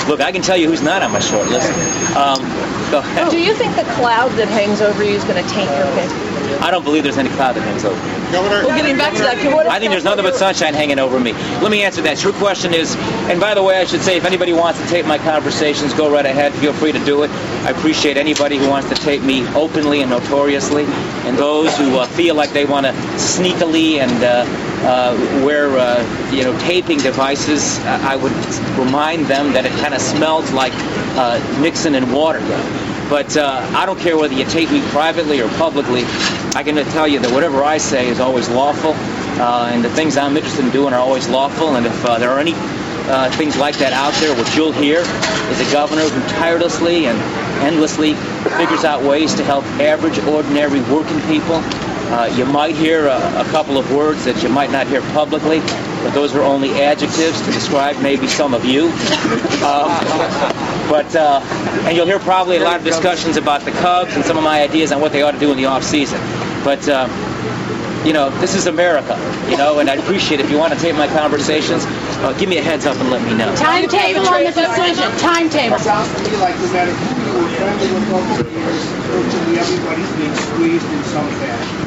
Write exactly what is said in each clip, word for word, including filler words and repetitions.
Look, I can tell you who's not on my short list. Um, go ahead. Do you think the cloud that hangs over you is going to taint your pick? I don't believe there's any cloud that hangs over me. Governor, Well, getting back to that, what if I think there's that's nothing what but sunshine hanging over me. Let me answer that. Your question is, and by the way, I should say, if anybody wants to tape my conversations, go right ahead. Feel free to do it. I appreciate anybody who wants to tape me openly and notoriously, and those who uh, feel like they want to sneakily and uh, uh, wear, uh, you know, taping devices. Uh, I would remind them that it kind of smells like uh, Nixon and Watergate. But uh, I don't care whether you tape me privately or publicly. I can tell you that whatever I say is always lawful, uh, and the things I'm interested in doing are always lawful. And if uh, there are any uh, things like that out there, what you'll hear is a governor who tirelessly and endlessly figures out ways to help average, ordinary working people. Uh, you might hear a, a couple of words that you might not hear publicly, but those are only adjectives to describe maybe some of you. Um, but uh, and you'll hear probably a lot of discussions about the Cubs and some of my ideas on what they ought to do in the off season. But uh, you know, this is America, you know, and I'd appreciate if you want to tape my conversations, uh, give me a heads up and let me know. Timetable on the decision. Timetable. It sounds to me like no matter who you were friendly with over the years, virtually everybody's being squeezed in some fashion.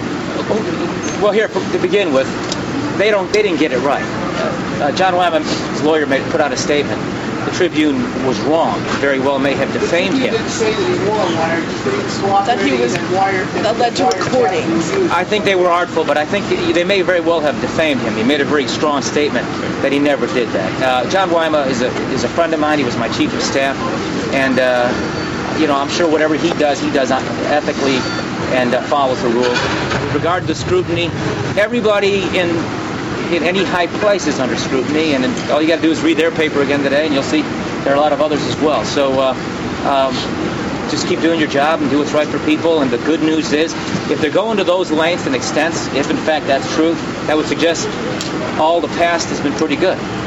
Well, here to begin with, they don't they didn't get it right. Uh, uh, John Wyman's lawyer made put out a statement. The Tribune was wrong. It very well may have defamed You him. didn't say that he wore a wire, just that he was That he was and wired, that led to recordings. I think they were artful, but I think they may very well have defamed him. He made a very strong statement that he never did that. Uh, John Wyman is a is a friend of mine. He was my chief of staff, and uh, you know, I'm sure whatever he does, he does ethically and uh, follows the rules. With regard to the scrutiny, everybody in in any high place is under scrutiny, and all you got to do is read their paper again today, and you'll see there are a lot of others as well. So uh, um, just keep doing your job and do what's right for people. And the good news is, if they're going to those lengths and extents, if in fact that's true, that would suggest all the past has been pretty good.